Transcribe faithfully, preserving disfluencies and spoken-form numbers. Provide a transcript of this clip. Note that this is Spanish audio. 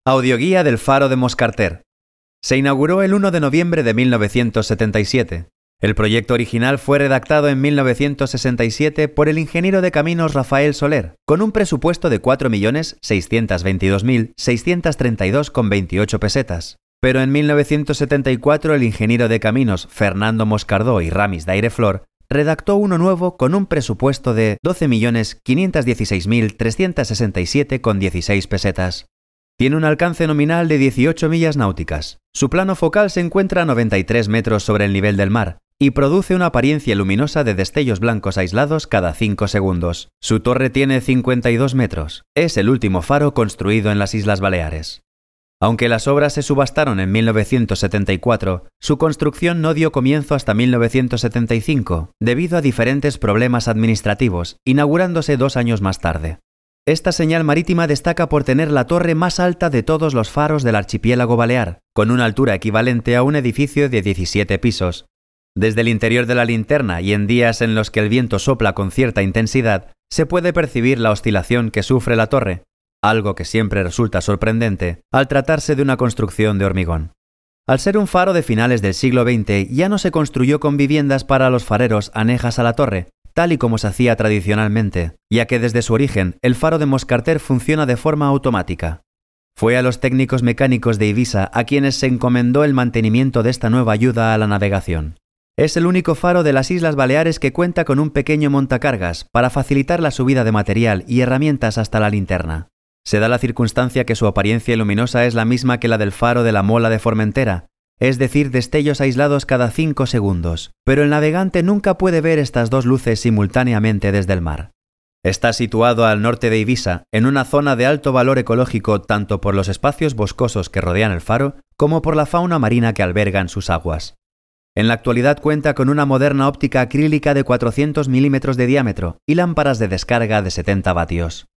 Audioguía del Faro de Moscarter. Se inauguró el primero de noviembre de mil novecientos setenta y siete. El proyecto original fue redactado en mil novecientos sesenta y siete por el ingeniero de caminos Rafael Soler, con un presupuesto de cuatro millones seiscientos veintidós mil seiscientos treinta y dos con veintiocho pesetas. Pero en mil novecientos setenta y cuatro el ingeniero de caminos Fernando Moscardó y Ramis d'Aireflor redactó uno nuevo con un presupuesto de doce millones quinientos dieciséis mil trescientos sesenta y siete con dieciséis pesetas. Tiene un alcance nominal de dieciocho millas náuticas. Su plano focal se encuentra a noventa y tres metros sobre el nivel del mar y produce una apariencia luminosa de destellos blancos aislados cada cinco segundos. Su torre tiene cincuenta y dos metros. Es el último faro construido en las Islas Baleares. Aunque las obras se subastaron en mil novecientos setenta y cuatro, su construcción no dio comienzo hasta mil novecientos setenta y cinco, debido a diferentes problemas administrativos, inaugurándose dos años más tarde. Esta señal marítima destaca por tener la torre más alta de todos los faros del archipiélago balear, con una altura equivalente a un edificio de diecisiete pisos. Desde el interior de la linterna y en días en los que el viento sopla con cierta intensidad, se puede percibir la oscilación que sufre la torre, algo que siempre resulta sorprendente al tratarse de una construcción de hormigón. Al ser un faro de finales del siglo veinte, ya no se construyó con viviendas para los fareros anejas a la torre, tal y como se hacía tradicionalmente, ya que desde su origen el faro de Moscarter funciona de forma automática. Fue a los técnicos mecánicos de Eivissa a quienes se encomendó el mantenimiento de esta nueva ayuda a la navegación. Es el único faro de las Islas Baleares que cuenta con un pequeño montacargas para facilitar la subida de material y herramientas hasta la linterna. Se da la circunstancia que su apariencia luminosa es la misma que la del faro de la Mola de Formentera, es decir, destellos aislados cada cinco segundos, pero el navegante nunca puede ver estas dos luces simultáneamente desde el mar. Está situado al norte de Eivissa, en una zona de alto valor ecológico tanto por los espacios boscosos que rodean el faro, como por la fauna marina que albergan sus aguas. En la actualidad cuenta con una moderna óptica acrílica de cuatrocientos milímetros de diámetro y lámparas de descarga de setenta vatios.